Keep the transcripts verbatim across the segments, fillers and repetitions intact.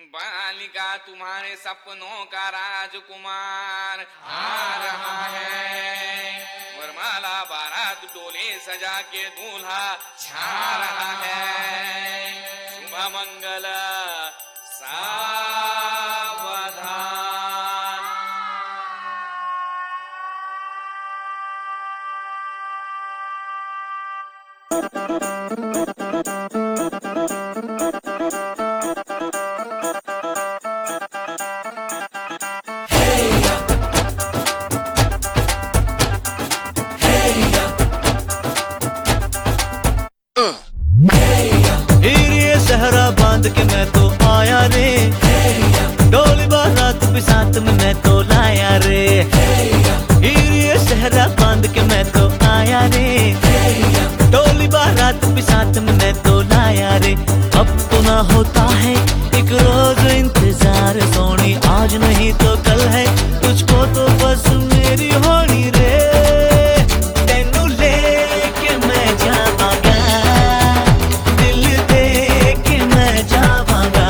बालिका तुम्हारे सपनों का राजकुमार आ रहा है। वरमाला बारात डोले सजा के दूल्हा छा रहा है। शुभ मंगल सावधान। सहरा बांध के मैं तो आया रे, डोली बारात भी साथ में मैं तो लाया रे। ये सहरा बांध के मैं तो आया रे, डोली बारात भी साथ में मैं तो लाया रे। अब तो ना होता है एक रोज इंतजार सोनी, आज नहीं तो कल है तुझको तो बस मेरी होनी रे। तेनू लेके मैं जावांगा, दिल दे के मैं जावांगा।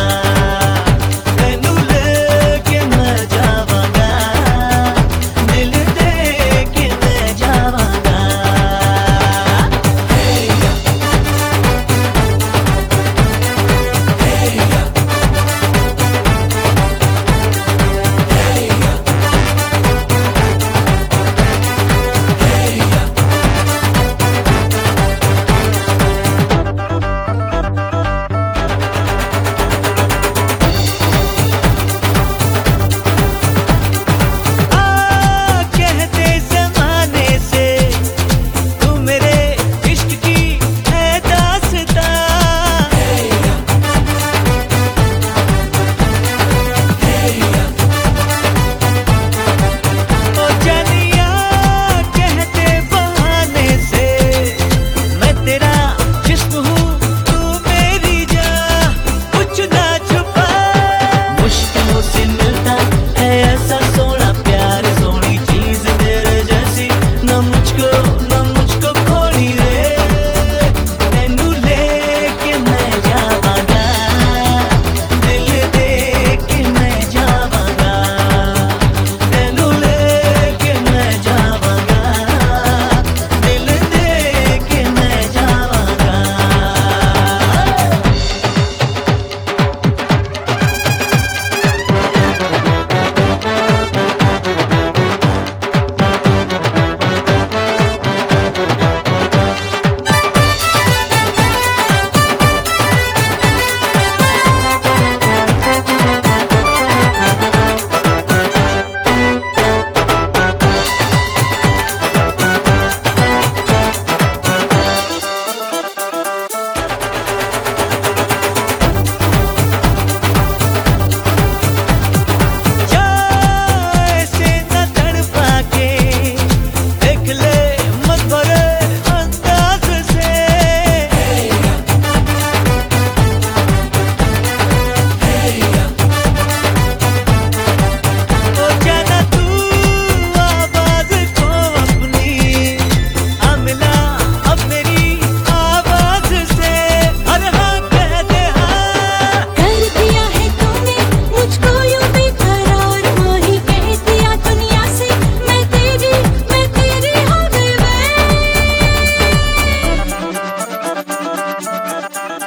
तेनू लेके मैं जावांगा, दिल दे के मैं जावांगा।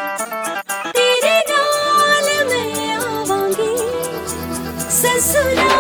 ससुरा